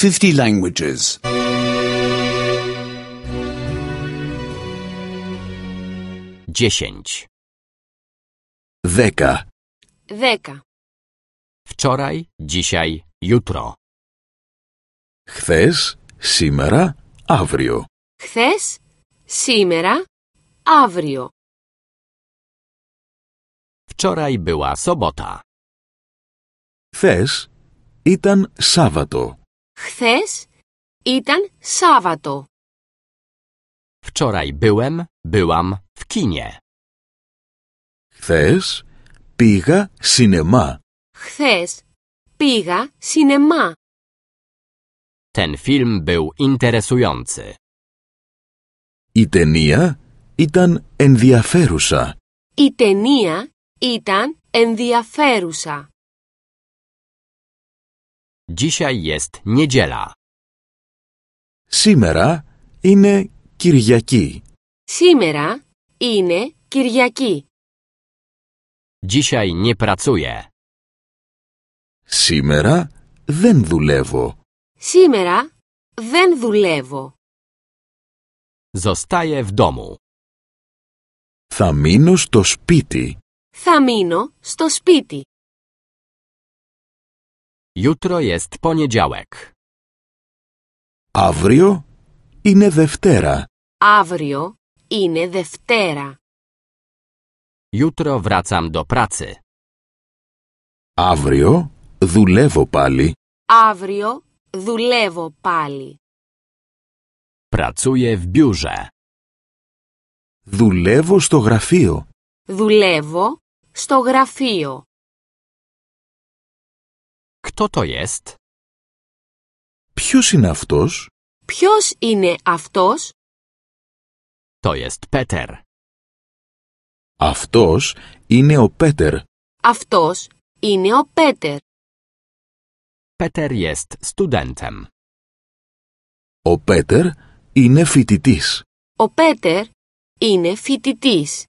50 languages. 10. 10. 10. Wczoraj, dzisiaj, jutro. Χθες, σήμερα, αύριο. Χθες, σήμερα, αύριο. Wczoraj była sobota. Χθες ήταν Σάββατο. Χθες ήταν Σάββατο. Wczoraj byłam w kinie. Χθες πήγα σινεμά. Χθες πήγα σινεμά. Ten film był interesujący. Η ταινία ήταν ενδιαφέρουσα. Η ταινία ήταν ενδιαφέρουσα. Dzisiaj jest niedziela. Σήμερα είναι Κυριακή. Σήμερα είναι Κυριακή. Dzisiaj nie pracuję. Σήμερα δεν δουλεύω. Σήμερα δεν δουλεύω. Zostaję w domu. Θα μείνω στο σπίτι. Θα μείνω στο σπίτι. Jutro jest poniedziałek. Αύριο είναι Δευτέρα. Αύριο είναι Δευτέρα. Jutro wracam do pracy. Αύριο δουλεύω πάλι. Αύριο δουλεύω πάλι. Pracuję w biurze. Δουλεύω στο γραφείο. Δουλεύω στο γραφείο. Kto to jest? Ποιος είναι αυτός? Ποιος είναι αυτός? To jest Peter. Αυτός είναι ο Πέτερ. Αυτός είναι ο Πέτερ. Peter jest studentem. Ο Πέτερ είναι φοιτητής. Ο Πέτερ είναι φοιτητής.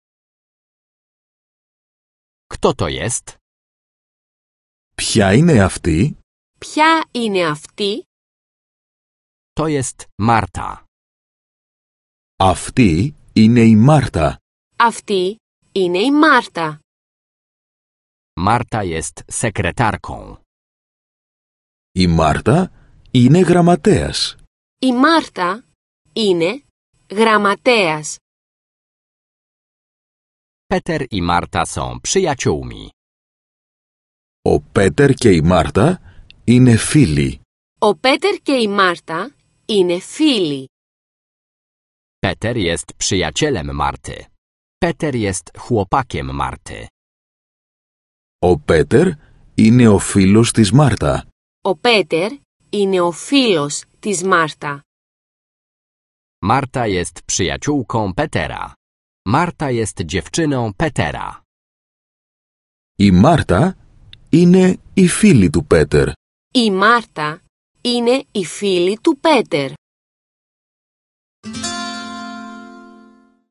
Kto to jest? Ποια είναι αυτή? Ποια είναι αυτή? To jest Marta. Αυτή είναι η Μάρτα. Αυτή είναι η Μάρτα. Marta jest sekretarką. Η Μάρτα είναι γραμματέας. Η Μάρτα είναι γραμματέας. Peter i Marta są przyjaciółmi. Ο Πέτερ και η Μάρτα είναι φίλοι. Ο Πέτερ και η Μάρτα είναι φίλοι. Peter jest przyjacielem Marty. Peter jest chłopakiem Marty. Ο Πέτερ είναι ο φίλος της Μάρτα. Ο Πέτερ είναι ο φίλος της Μάρτα. Marta jest przyjaciółką Petera. Marta jest dziewczyną Petera. Η Μάρτα είναι η φίλη του Πέτερ. Η Μάρτα είναι η φίλη του Πέτερ.